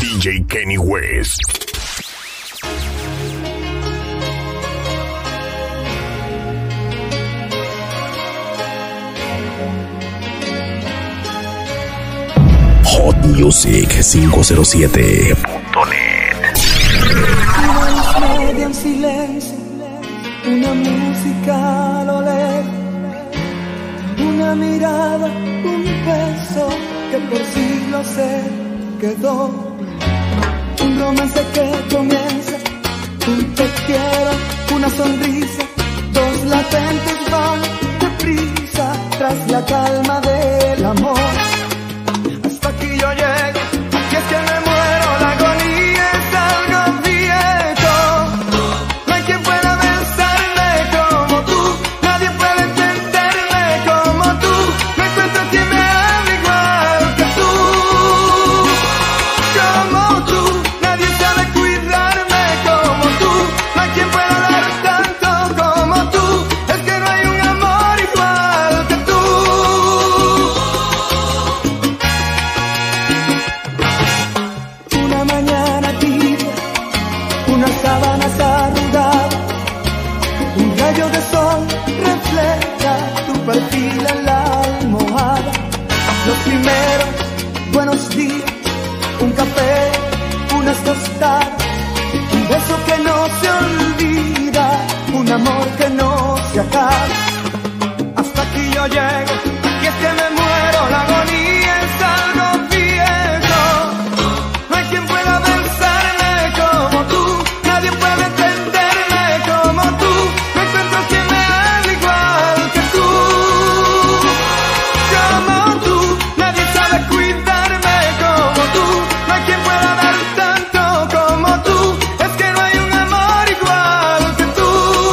DJ Kenny West. Hot Music 507.net. Media en silencio, una música a lo lejos, una mirada, un beso que por siglos se quedó, un romance que comienza, un te quiero, una sonrisa, dos latentes van deprisa tras la calma del amor. Hasta aquí yo llego, y es que me muero, la agonía es algo viejo. No hay quien pueda besarme como tú, nadie puede entenderme como tú. No encuentro quien me ame igual que tú, como tú. Nadie sabe cuidarme como tú, no hay quien pueda dar tanto como tú. Es que no hay un amor igual que tú. Una mañana tibia, unas sábanas arrugadas, un rayo de sol refleja tu perfil en la almohada. Los primeros buenos días, un café, unas tostadas, un beso que no se olvida, un amor que no se acaba. Hasta aquí yo llego, y es que me muero, la agonía es algo viejo. No hay quien pueda besarme como tú, nadie puede entenderme como tú. No encuentro quien me ame igual que tú, como tú. Nadie sabe cuidarme como tú, no hay quien pueda dar tanto como tú. Es que no hay un amor igual que tú.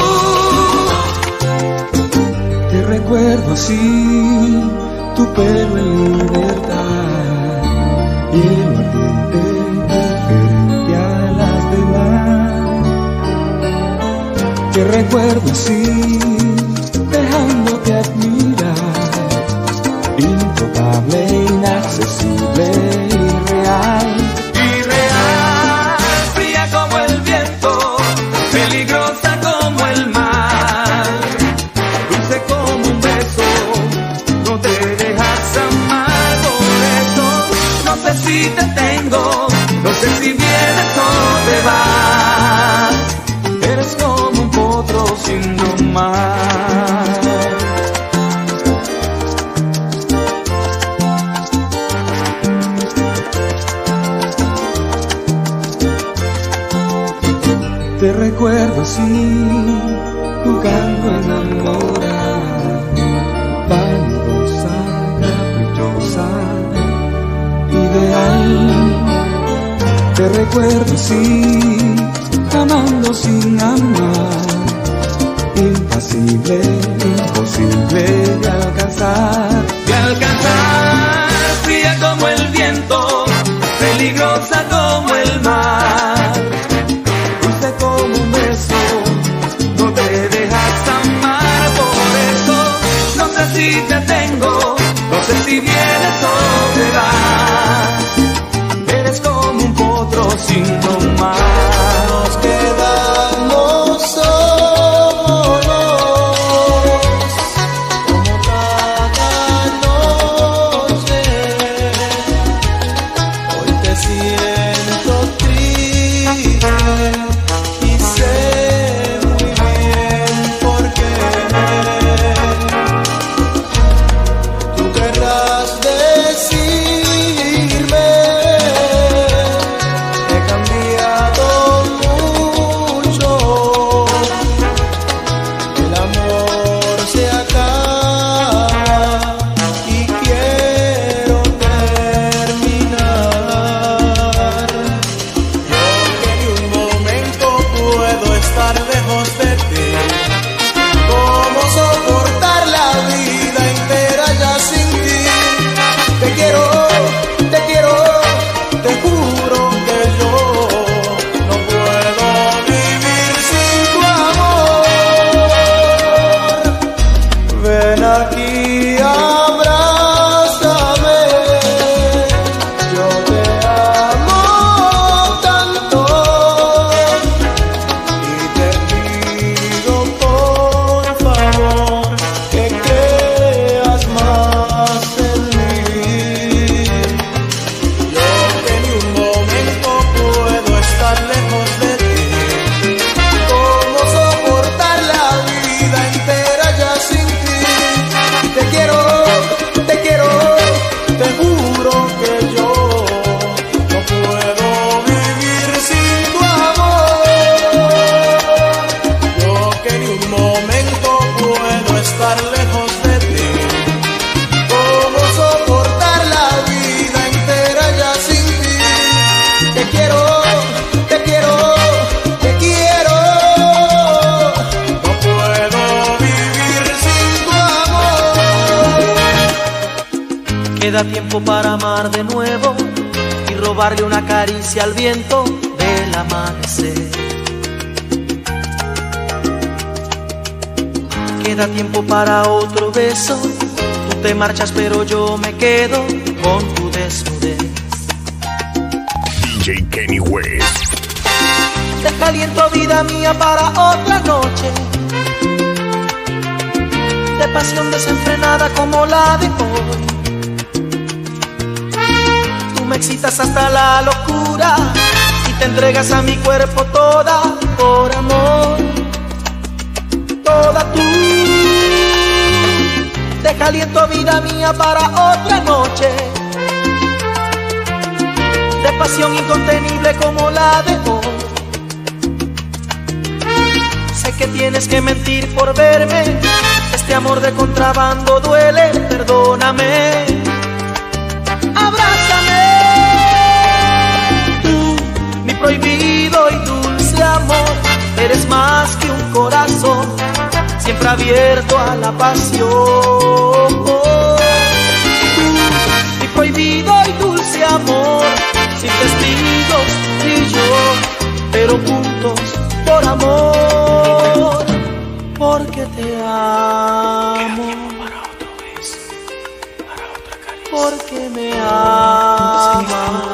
Te recuerdo así, tu pelo en libertad y el ardiente diferente a las demás. Te recuerdo así, dejándote admirar, intocable, inaccesible, irreal. Irreal, fría como el viento, peligrosa como el mar, dulce como un beso, no te dejas amar. Por eso no sé si te tengo, no sé si vienes o te vas. Eres como un potro sin domar. Te recuerdo así, jugando enamorada, vanidosa, caprichosa, ideal. Te recuerdo así, amando sin amar, impasible, imposible de alcanzar. De alcanzar, fría como el viento, peligrosa como el mar, dulce como un beso, no te dejas amar. Por eso no sé si te tengo, no sé si vienes o te vas. Eres como un potro sin domar. Nos quedamos solos como cada noche. Hoy te siento triste y sé muy bien por qué. Tú querrás decirme que he cambiado mucho, el amor se acaba y quiero terminar. Yo que ni un momento puedo estar lejos de ti. ¿Cómo soportar la vida entera ya sin ti? Te quiero, te juro que yo no puedo vivir sin tu amor. Ven aquí, abrázame, yo te amo. Queda tiempo para amar de nuevo y robarle una caricia al viento del amanecer. Queda tiempo para otro beso. Tú te marchas pero yo me quedo con tu desnudez. DJ Kenny West. Te caliento, vida mía, para otra noche de pasión desenfrenada como la de hoy. Tú me excitas hasta la locura y te entregas a mi cuerpo toda por amor. Toda tú. Te caliento, vida mía, para otra noche de pasión incontenible como la de hoy. Sé que tienes que mentir por verme, este amor de contrabando duele, perdóname. Abrázame, tú, mi prohibido y dulce amor, eres más que un corazón, siempre abierto a la pasión. Tú, mi prohibido y dulce amor, sin testigos tú y yo, pero juntos por amor, porque te amo, para otro beso, para otra caricia, porque me amas.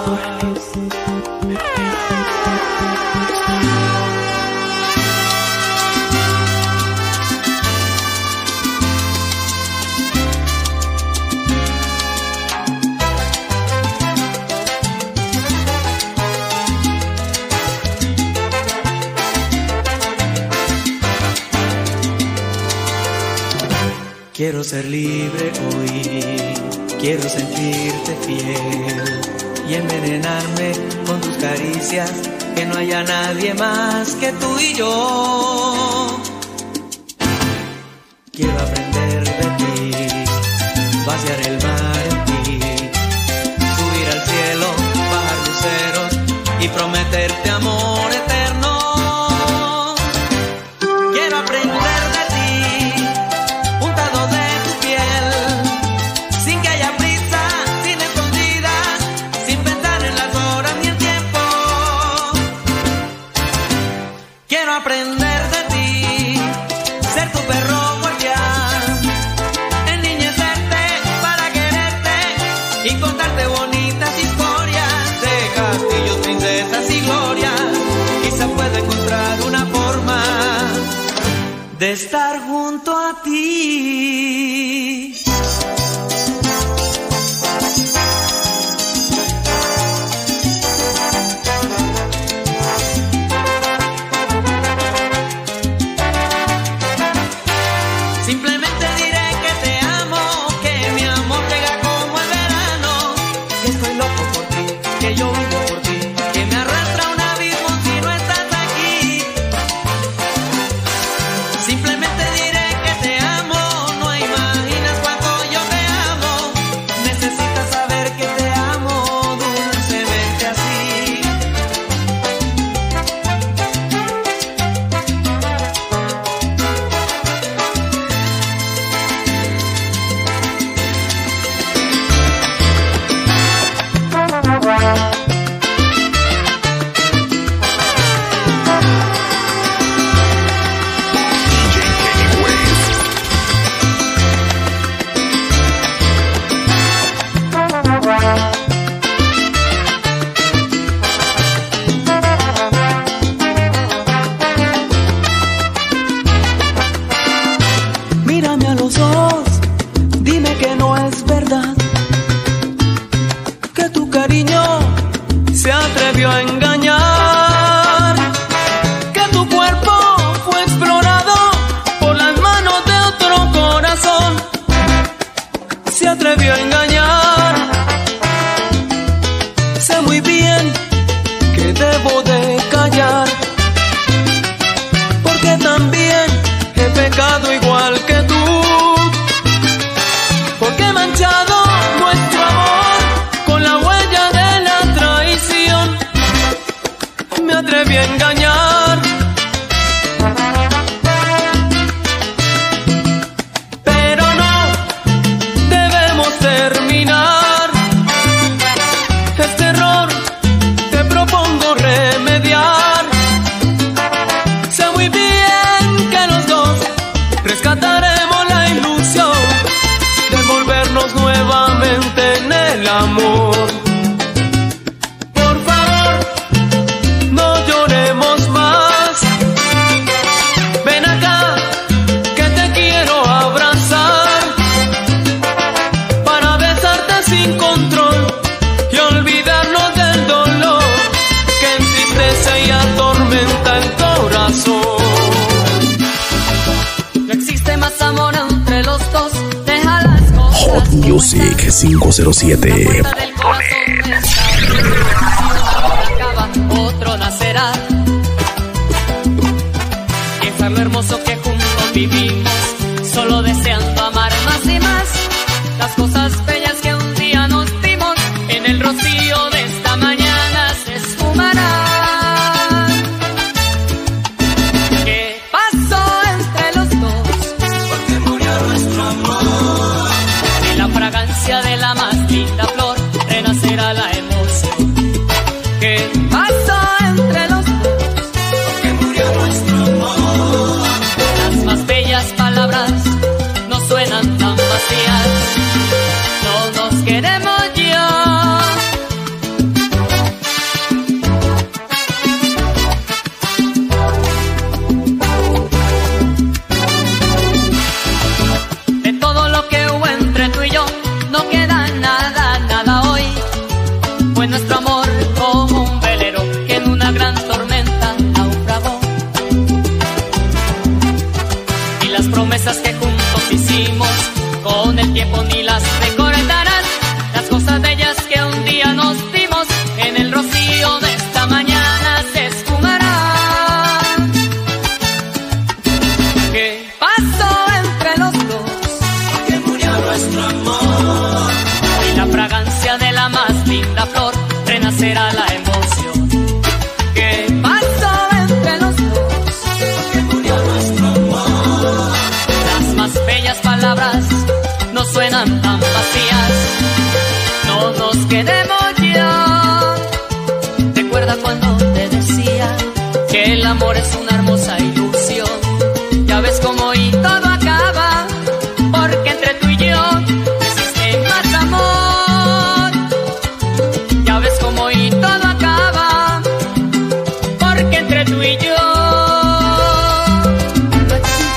Quiero ser libre hoy, quiero sentirte fiel y envenenarme con tus caricias, que no haya nadie más que tú y yo. Quiero aprender de ti, vaciar el mar en ti, subir al cielo, bajar luceros y prometerte amor eterno. Quiero aprender de ti, untado de tu piel, sin que haya prisa, sin escondidas, sin pensar en las horas ni el tiempo. Quiero aprender de ti, ser tu perro guardián, enniñecerte para quererte y contarte bonitas historias de castillos, princesas y glorias. Quizá pueda encontrar una forma de estar junto a ti. Simplemente diré que te amo, que mi amor llega como el verano, que estoy loco por ti, que yo vivo por ti, que me arrastra un abismo si no estás aquí. Simplemente diré que te amo, no imaginas cuánto yo te amo. Necesitas saber que te amo dulcemente así. DJ Kenny West. Mírame a los ojos, dime que no es verdad, que tu cariño se atrevió a engañar, que tu cuerpo fue explorado por las manos de otro corazón, se atrevió a engañar. Sé muy bien que debo de callar, porque también he pecado igual que tú, porque he manchado nuestro amor con la huella de la traición. Me atreví a engañar, pero no debemos terminar. amor. Por favor, no lloremos más. Ven acá, que te quiero abrazar, para besarte sin control y olvidarnos del dolor que entristece y atormenta el corazón. No existe más amor entre los dos. Deja las cosas. Hot Music 507. Acaba, otro nacerá. Piensa lo hermoso que juntos vivimos, solo deseando amar más y más. Las cosas bellas que un día nos dimos, en el rocío de esta mañana se esfumarán. ¿Qué pasó entre los dos? Porque murió nuestro amor. En la fragancia de la más linda flor renacerá la emoción. ¿Qué pasó entre los dos? Porque murió nuestro amor. Las más bellas palabras no suenan tan vacías. No nos queremos ya. De todo lo que hubo entre tú y yo, no queda nada, nada hoy. Fue nuestro amor como un velero que en una gran tormenta naufragó. Y las promesas que juntos hicimos, con el tiempo ni las recordarás. Las cosas bellas que un día nos dimos, en el rocío de esta mañana se esfumarán. ¿Qué pasó entre los dos? Que murió nuestro amor. Y la fragancia de la más linda flor renacerá la emoción. ¿Qué pasó entre los dos? Que murió nuestro amor. Las más bellas palabras no suenan tan vacías. No nos quedemos ya. Recuerda cuando te decía que el amor es una hermosa ilusión. Ya ves cómo y todo acaba, porque entre tú y yo existe más amor. Ya ves cómo y todo acaba, porque entre tú y yo no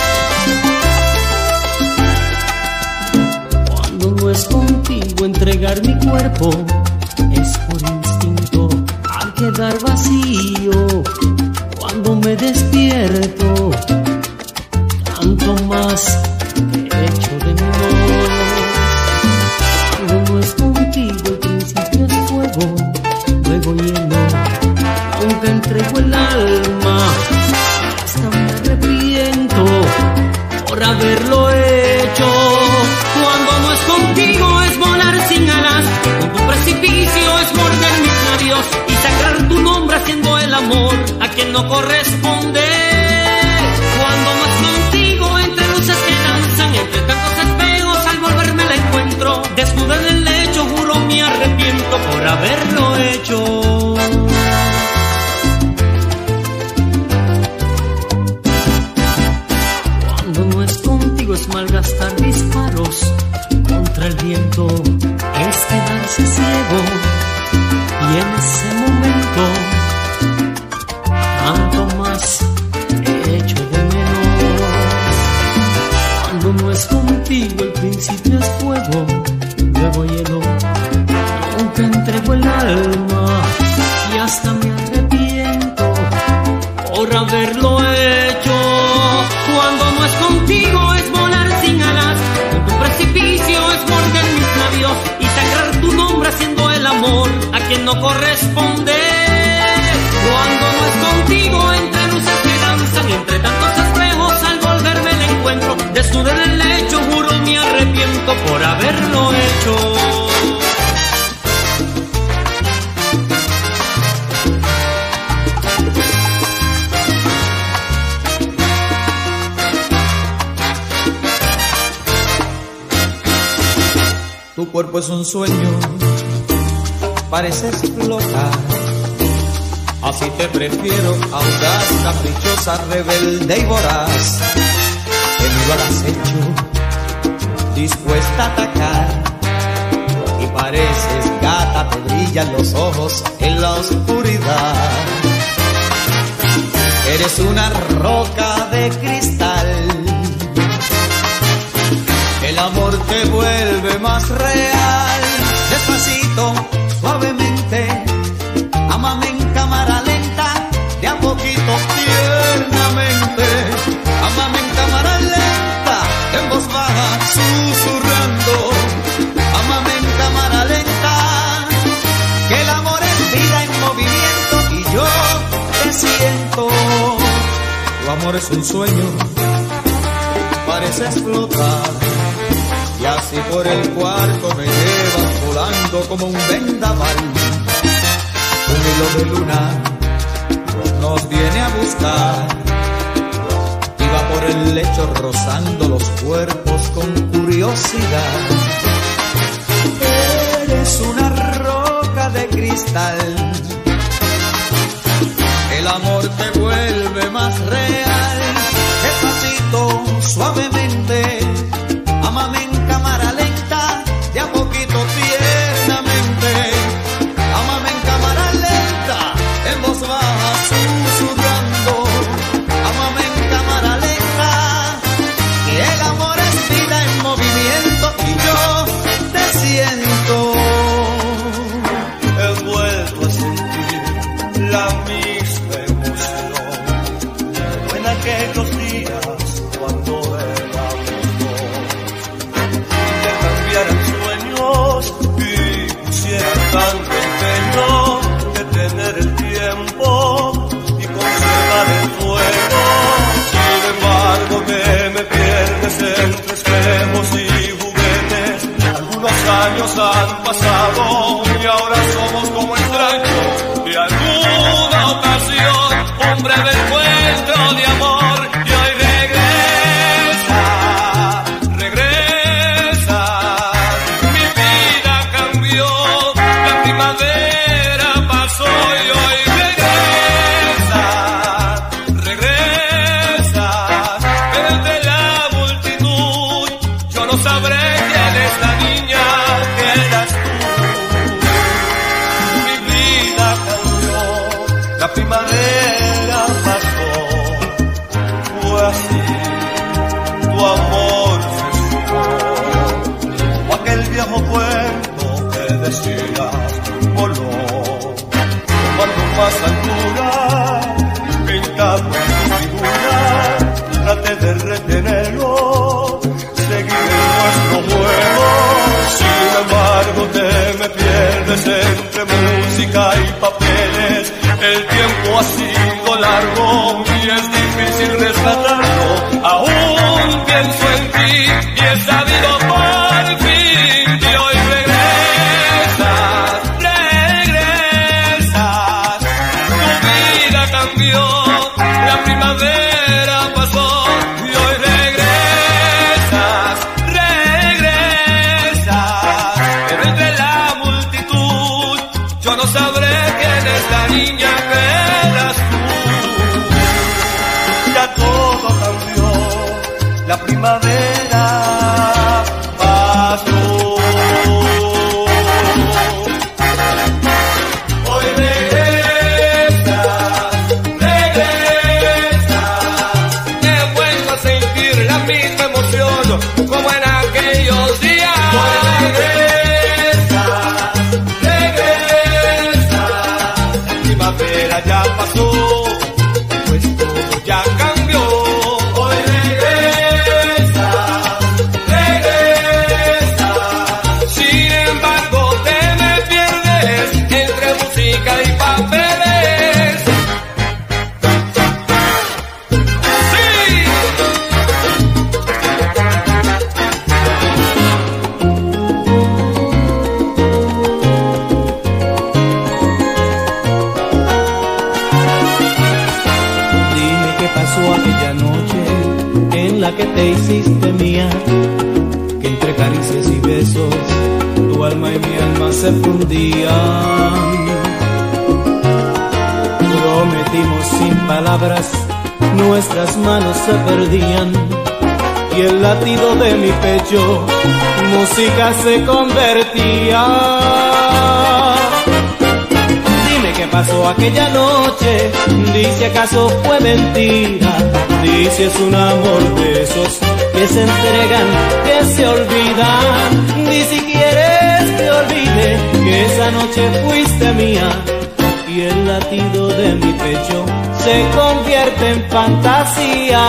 existe. Cuando no es contigo entregar mi cuerpo, es por instinto al quedar vacío. Cuando me despierto, tanto más hecho de menos. Cuando no es contigo el principio es fuego, luego hielo. Aunque entrego el alma, hasta me arrepiento por haberlo hecho. Cuando no es contigo es volar sin alas, con tu precipicio es morder mis labios y sacar tu nombre haciendo el amor a quien no corresponde. Cuando no es contigo entre luces que danzan, entre tantos espejos al volverme la encuentro. Desnuda en el lecho juro me arrepiento por haberlo hecho. Cuando no es contigo es malgastar disparos contra el viento, es quedarse ciego. Y en ese momento, tanto más hecho de menos. Cuando no es contigo el principio es fuego, luego hielo. Aunque entrego el alma y hasta me arrepiento por haberlo hecho. Cuando no es contigo es volar sin alas, en tu precipicio es morder mis labios y sangrar tu nombre haciendo el amor a quien no corresponde. Cuando no es contigo entre luces que danzan, entre tantos espejos al volverme el encuentro. Desnuda en el lecho juro me arrepiento por haberlo hecho. Tu cuerpo es un sueño, pareces flotar. Así te prefiero, audaz, caprichosa, rebelde y voraz. Te miro al acecho, dispuesta a atacar y pareces gata, te brillan los ojos en la oscuridad. Eres una roca de cristal, el amor te vuelve más real. Despacito, suavemente, ámame en cámara lenta, de a poquito, tiernamente. Ámame en cámara lenta, en voz baja, susurrando. Ámame en cámara lenta, que el amor es vida en movimiento y yo te siento. Tu amor es un sueño, pareces flotar, y así por el cuarto me llevas volando como un vendaval. Un hilo de luna nos viene a buscar y va por el lecho rozando los cuerpos con curiosidad. Eres una roca de cristal, el amor te vuelve más real. Despacito, suavemente, ámame en cámara lenta, de a poquito, tiernamente. Ámame en cámara lenta, en voz baja, susurrando. Ámame en cámara lenta, que el amor es vida en movimiento y yo te siento. He vuelto a sentir la misma emoción como en aquellos días cuando éramos dos. Intercambiaran sueños y pusieran tanto empeño de tener el tiempo y conservar el fuego. Sin embargo que me pierdes entre espejos y juguetes. Algunos años han pasado y ahora somos como extraños de alguna ocasión, un breve encuentro de amor y hoy regresa, mi vida cambió, la primavera pasó y hoy regresa, entre la multitud, yo no sabré quién es la niña que eras tú. Mi vida cambió, la primavera pasó, fue así, tu amor se sumó, o aquel viejo cuento que decías voló, tomando más altura, pintado en tu figura, traté de retenerlo, seguir en nuestro juego. Sin embargo te me pierdes entre música y papeles. El tiempo ha sido largo y es difícil rescatarlo. Aún pienso en ti y he sabido por fin que hoy regresas. Tu vida cambió, la primavera pasó y hoy regresas. Pero entre la multitud yo no sabré quién es la niña que eras tú. Ya todo cambió, la primavera pasó. Hoy regresas, he vuelto a sentir la misma emoción como en aquellos días. Hoy regresa, primavera ya pasó, pues todo ya cambió. Hoy regresa, sin embargo te me pierdes entre música y papeles. Sí. Dime qué pasó aquella noche en la que te hiciste mía, que entre caricias y besos tu alma y mi alma se fundían. Prometimos sin palabras, nuestras manos se perdían y el latido de mi pecho música se convertía. Dime qué pasó aquella noche, di si acaso fue mentira, di si es un amor de esos que se entregan, que se olvidan, di si quieres que olvide que esa noche fuiste mía y el latido de mi pecho se convierte en fantasía.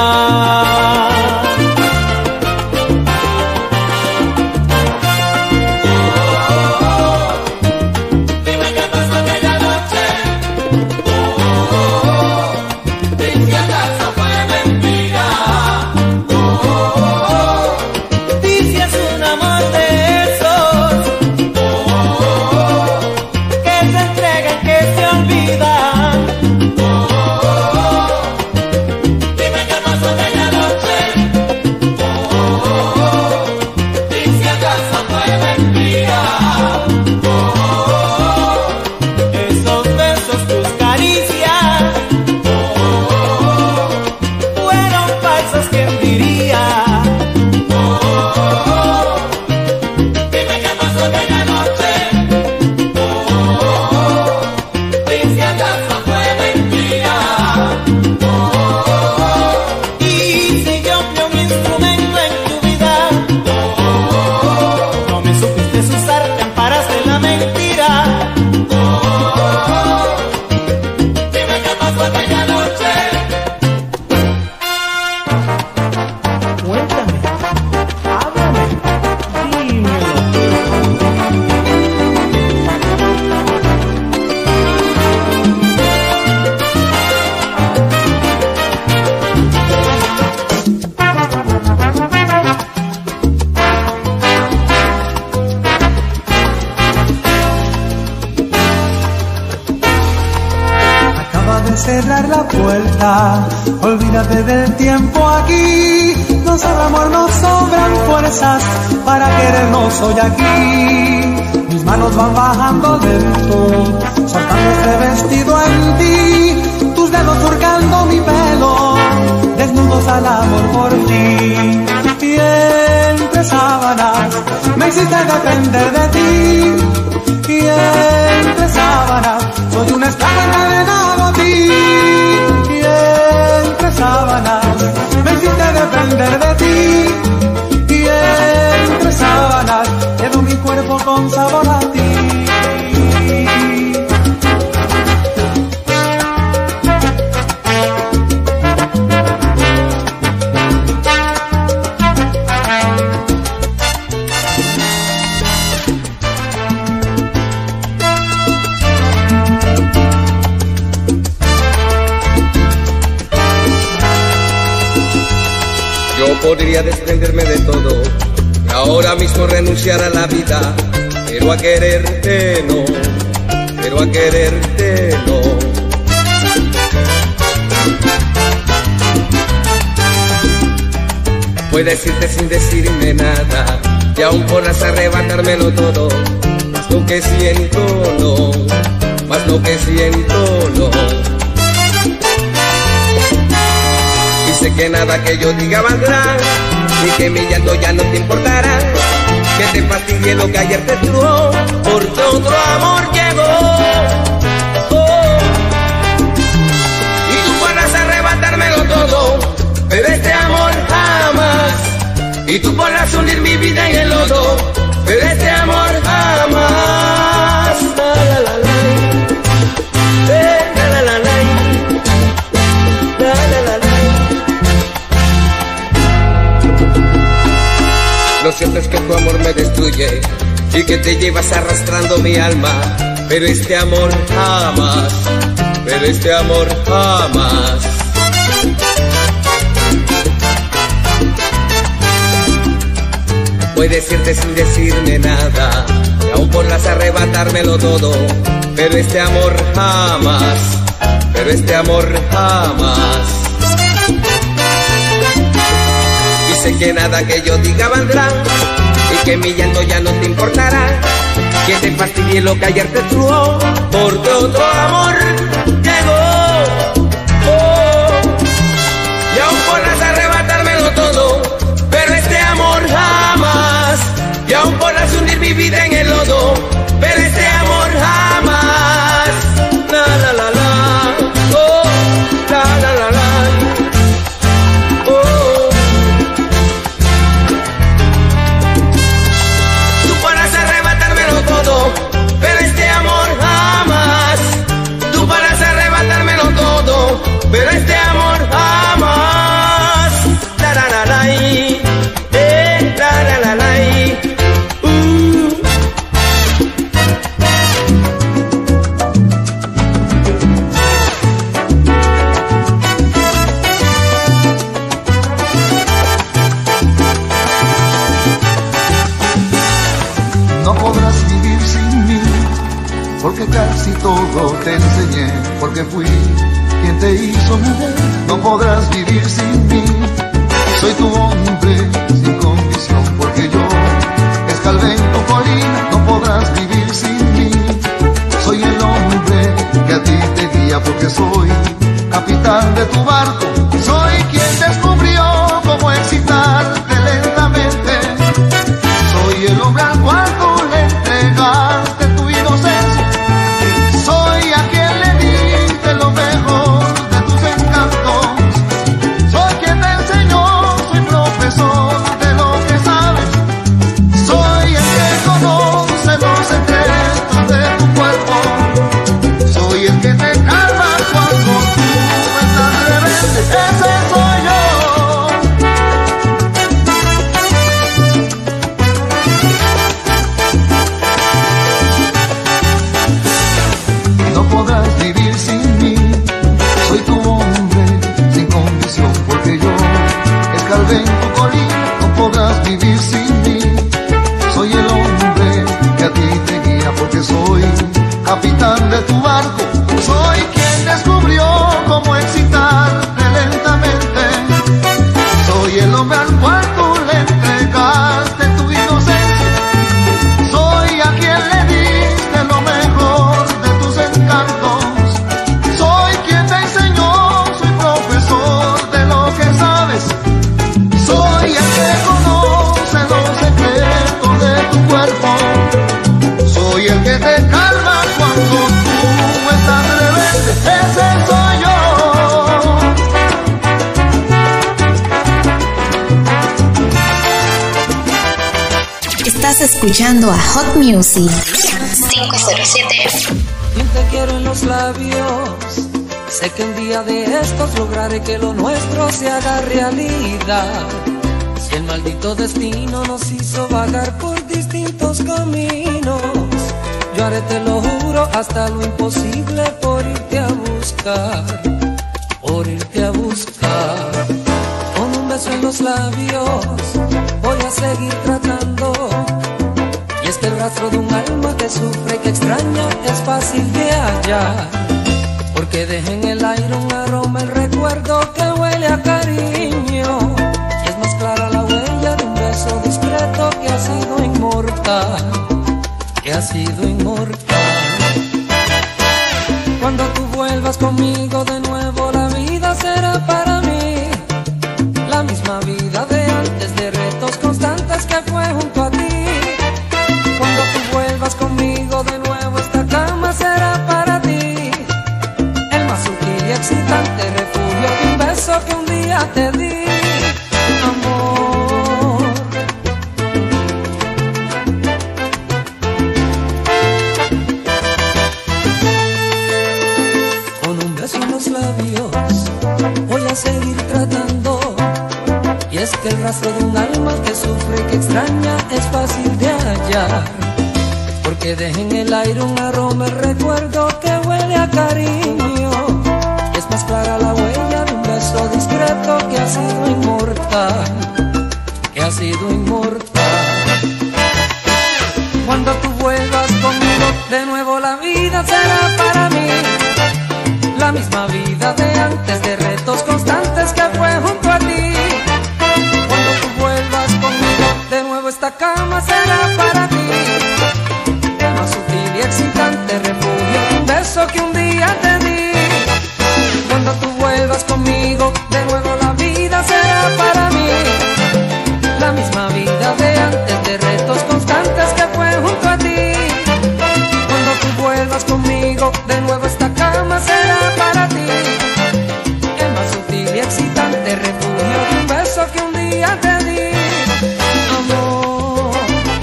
Cerrar la puerta, olvídate del tiempo aquí. No sobra amor, no sobran fuerzas para querernos hoy aquí. Mis manos van bajando lento, soltando este vestido en ti. Tus dedos surcando mi pelo, desnudos al amor por ti. Y entre sábanas me hiciste depender de ti. Y entre sábanas soy un esclavo encadenado a ti. Y entre sábanas me hiciste depender de ti. Y entre sábanas llevo mi cuerpo con sabor a ti. Podría desprenderme de todo y ahora mismo renunciar a la vida, pero a quererte no, pero a quererte no. Puedes irte sin decirme nada y aún podrás arrebatármelo todo, más lo que siento no, más lo que siento no. Sé que nada que yo diga valdrá, y que mi llanto ya no te importará, que te fastidie lo que ayer te tuvo, porque otro amor llegó. Oh. Y tú podrás arrebatármelo todo, pero este amor jamás. Y tú podrás hundir mi vida en el lodo, pero este amor jamás. La, la, la, la. La, la, la, la. La, la, la, la. Lo cierto es que tu amor me destruye y que te llevas arrastrando mi alma, pero este amor jamás, pero este amor jamás. Puedes irte sin decirme nada y aún podrás arrebatármelo todo, pero este amor jamás, pero este amor jamás. Sé que nada que yo diga valdrá, y que mi llanto ya no te importará, que te fastidie lo que ayer te truó, porque otro amor llegó. Oh. Y aún podrás arrebatármelo todo, enseñé, porque fui quien te hizo mujer. No podrás vivir sin mí. Soy tu hombre sin condición, porque yo escalvé en tu colina. No podrás vivir sin mí. Soy el hombre que a ti te guía, porque soy capitán de tu barco. Soy quien descubrió cómo excitarte lentamente. Soy el hombre al cual tú le entregaste tu inocencia. Soy a quien le diste lo mejor de tus encantos. Soy quien te enseñó, soy profesor de lo que sabes. Soy el que conoce los secretos de tu cuerpo. Soy el que te calma cuando tú estás rebelde. Ese soy yo. No podrás vivir sin mí. Soy tu hombre sin condición, porque yo escalvé en tu colina. No podrás vivir sin mí. Soy el hombre que a ti te guía, porque soy capitán de tu barco. Soy quien descubrió cómo excitarte lentamente. Soy el hombre al cual tú le entregaste tu inocencia. Soy a quien le diste lo mejor de tus encantos. Soy quien te enseñó, soy profesor de lo que sabes. Soy el que conoce los secretos de tu cuerpo. Soy el que te calma cuando tú estás rebelde. Ese soy yo. Estás escuchando a Hot Music 507. Bien te quiero en los labios. Sé que un día de estos lograré que lo nuestro se haga realidad. Si el maldito destino nos hizo vagar por distintos caminos, yo haré, te lo juro, hasta lo imposible por irte a buscar, por irte a buscar. Con un beso en los labios voy a seguir tratando. Y es que el rastro de un alma que sufre y que extraña es fácil de hallar, porque deja en el aire un aroma, el recuerdo que huele a cariño. Y es más clara la huella de un beso discreto que ha sido inmortal, que ha sido inmortal. Cuando tú vuelvas conmigo de nuevo, la vida será para mí la misma vida de antes, de retos constantes que fue junto a ti. Cuando tú vuelvas conmigo de nuevo, esta cama será para ti el más sutil y excitante refugio de un beso que un día te di, amor. Con un beso en los labios voy a seguir tratando. Y es que el rastro de un alma que sufre y que extraña es fácil de hallar, porque deja en el aire un aroma, el recuerdo que huele a cariño. Y es más clara la huella de un beso discreto que ha sido inmortal, que ha sido inmortal. Cuando tú vuelvas conmigo de nuevo, la vida será para mí la misma vida de antes, de retos constantes que fue junto a ti. Cuando tú vuelvas conmigo de nuevo, esta cama será para ti el más sutil y excitante refugio de un beso que un día te di. Cuando tú vuelvas conmigo de nuevo, la vida será para mí la misma vida de antes, de retos constantes que fue junto a ti. Cuando tú vuelvas conmigo de nuevo, esta cama será para ti el más sutil y excitante refugio de un beso que un día te di, amor.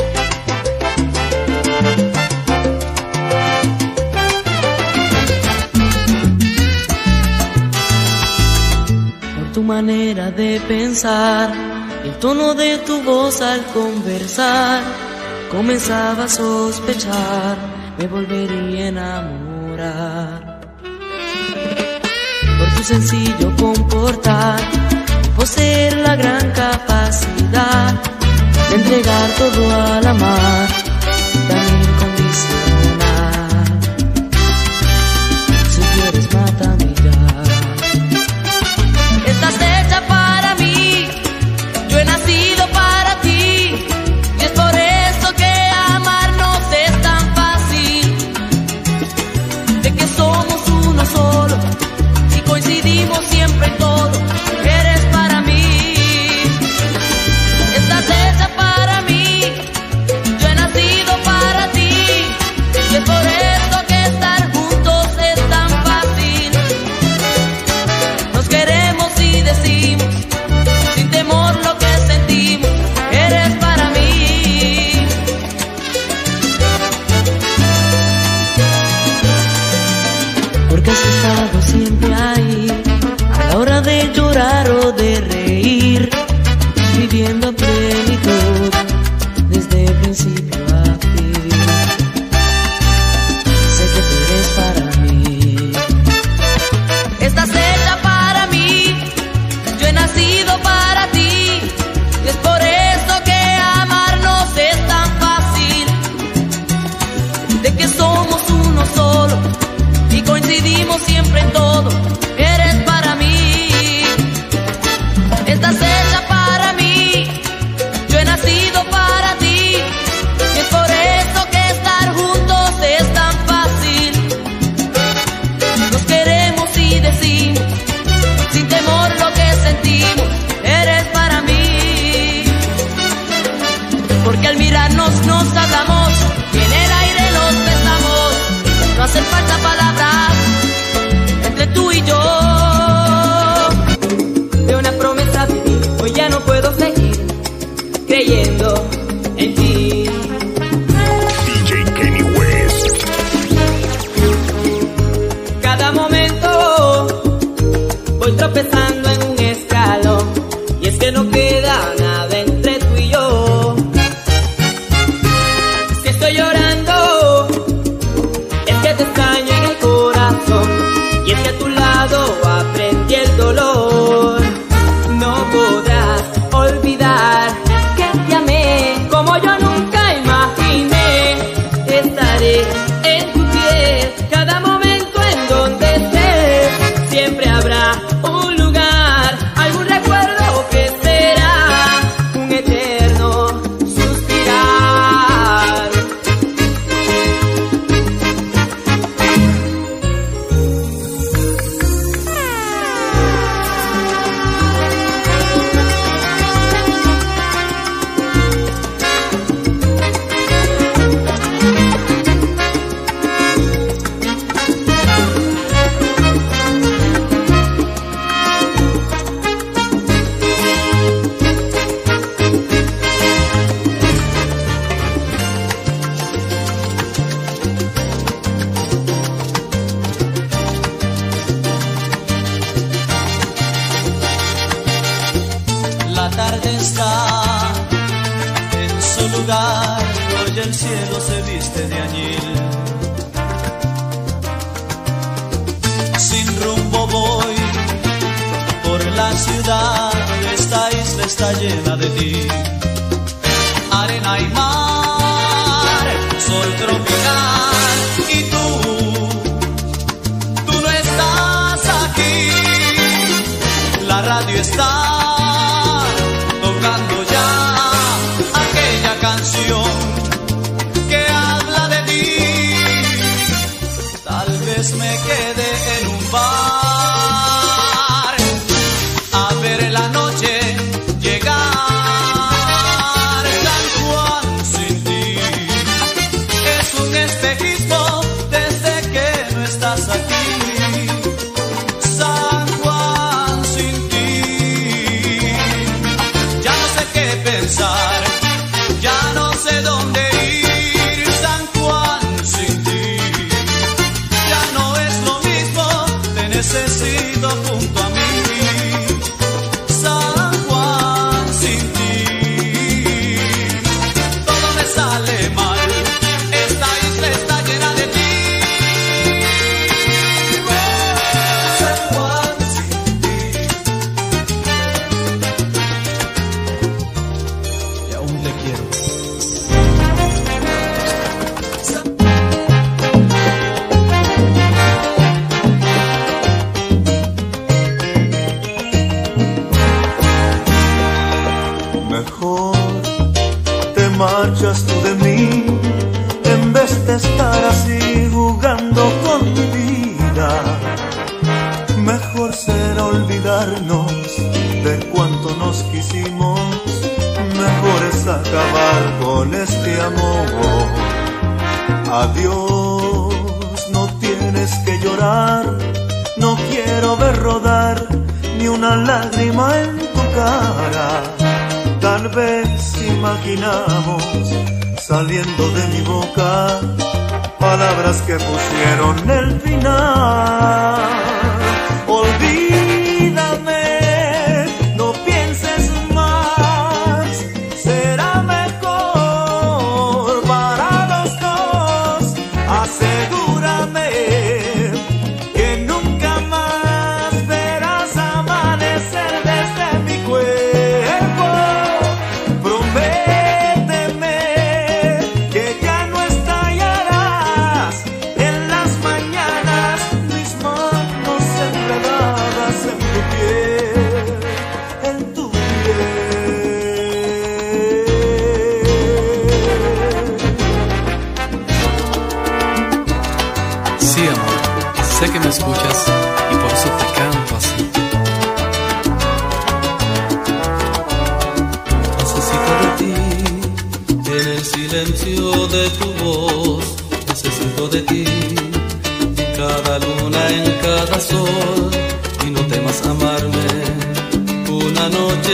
Por tu manera de pensar, el tono de tu voz al conversar, comenzaba a sospechar, me volvería a enamorar. Por tu sencillo comportar, poseer la gran capacidad de entregar todo al amar, tan incondicional. coincidimos siempre en todo. Eres para mí, estás hecha para mí, yo he nacido para ti, y es por eso que estar juntos es tan fácil. Nos queremos y decimos sin temor lo que sentimos. Eres para mí. Porque has estado siempre ahí, a la hora de llorar o de reír, viviendo a plenitud desde principio a fin. Sé que tú eres para mí, estás hecha para mí, yo he nacido para ti, y es por eso que amarnos es tan fácil, de que somos uno solo y coincidimos siempre en todo. Eres para mí, estás hecha para mí, yo he nacido para ti, y es por eso que estar juntos es tan fácil. Nos queremos y decimos sin temor lo que sentimos. Eres para mí, porque al mirarnos nos hablamos y en el aire nos besamos. No hacen falta palabras entre tú y yo. De una promesa viví, hoy ya no puedo seguir creyendo en ti. DJ Kenny West. Cada momento voy tropezando en un escalón, y es que no queda nada entre tú y yo. Si estoy llorando, es que te extraño en el corazón, y es que a tu lado aprendí el dolor. No podrás olvidar que te amé como yo nunca imaginé. Estaré en tu piel cada momento en donde estés. Siempre habrá un lugar, algún recuerdo que será un eterno suspirar. La tarde está en su lugar, hoy el cielo se viste de añil. Sin rumbo voy por la ciudad, esta isla está llena de ti. Arena y mar, sol tropical, y tú no estás aquí. La radio está tocando ya aquella canción que habla de ti. Tal vez me quede en un bar a ver la noche llegar. San Juan sin ti es un espejismo desde que no estás aquí. San Juan sin ti, ya no sé qué pensar, ya no sé dónde ir. San Juan sin ti, ya no es lo mismo, te necesito junto a mí. San Juan sin ti, todo me sale mal, esta isla está llena de ti. San Juan sin ti, y aún te quiero. de cuánto nos quisimos, mejor es acabar con este amor. Adiós, no tienes que llorar, no quiero ver rodar ni una lágrima en tu cara. Tal vez imaginamos saliendo de mi boca palabras que pusieron el final. Olvídame, no pienses más, será mejor para los dos. Asegúrame que nunca más verás amanecer desde mi cuerpo. Prométeme que ya no estallarás en las mañanas mis manos enredadas en tu piel, en tu piel. Sí, amor, sé que me escuchas y por eso te canto así. Necesito de ti, en el silencio de tu voz. Necesito de ti, en cada luna, en cada sol. Y no temas amarme una noche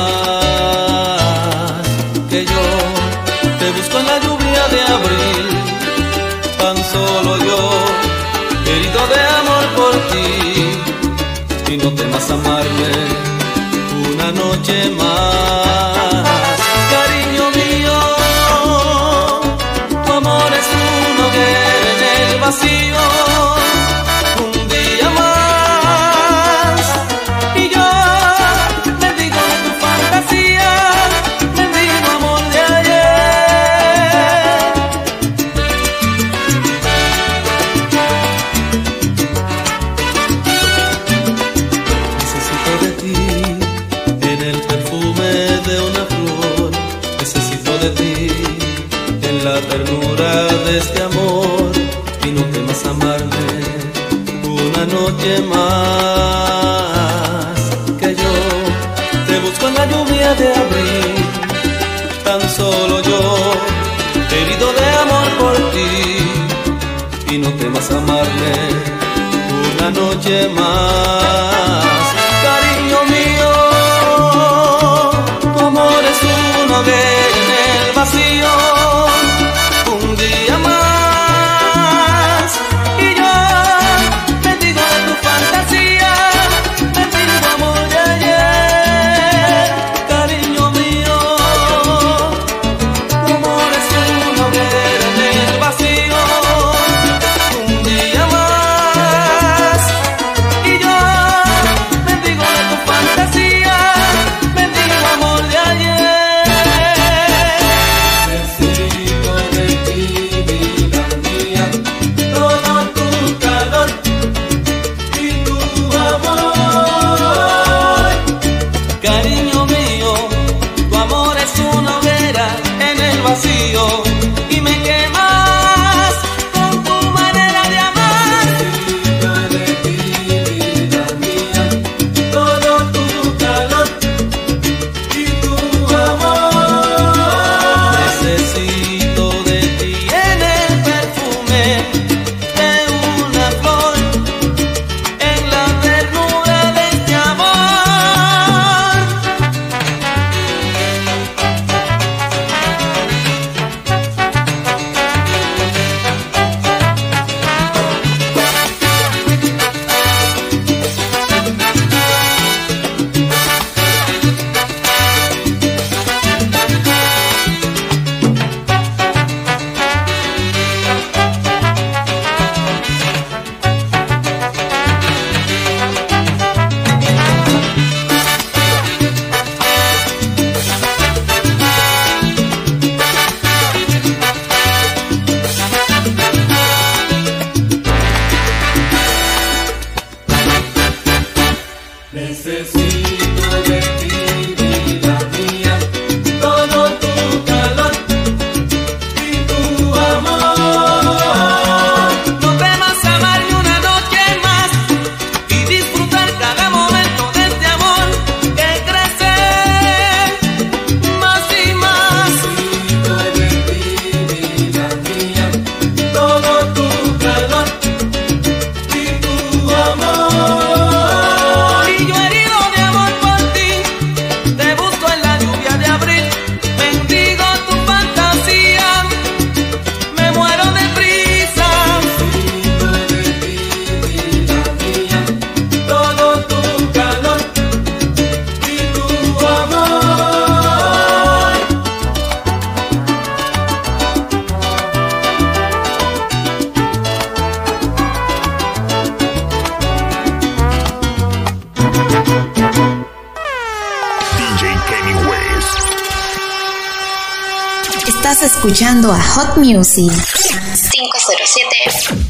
más. Que yo te busco en la lluvia de abril, tan solo yo, herido de amor por ti. Y no temas amarme una noche más. Cariño mío, tu amor es un hoguera en el vacío. Un día más y yo bendigo de tu fantasía, bendigo amor de ayer. Necesito de ti en el perfume de una flor. Necesito de ti en la ternura de este amor. Y no temas amarme una noche más. Que yo te busco en la lluvia de abril, tan solo yo, herido de amor por ti. Y no temas amarme una noche más. Cariño mío, tu amor es un hoguera en el vacío. Un día más y yo bendigo de tu fantasía, bendigo amor de ayer. Cariño mío, tu amor es un hoguera en el vacío. Un día más y yo bendigo de tu fantasía, bendigo amor de ayer. Necesito de ti, vida mía, todo tu calor y tu amor. Cariño mío, tu amor es una hoguera en el vacío y me quemas con tu manera de amar. Necesito de ti, vida mía, todo tu calor y tu amor. Necesito de ti en el perfume de una flor, en la ternura de este amor. Necesito de ti, vida mía, todo tu calor y tu amor. No temas amarme una noche más y disfrutar cada momento de este amor que Estás escuchando a Hot Music 507.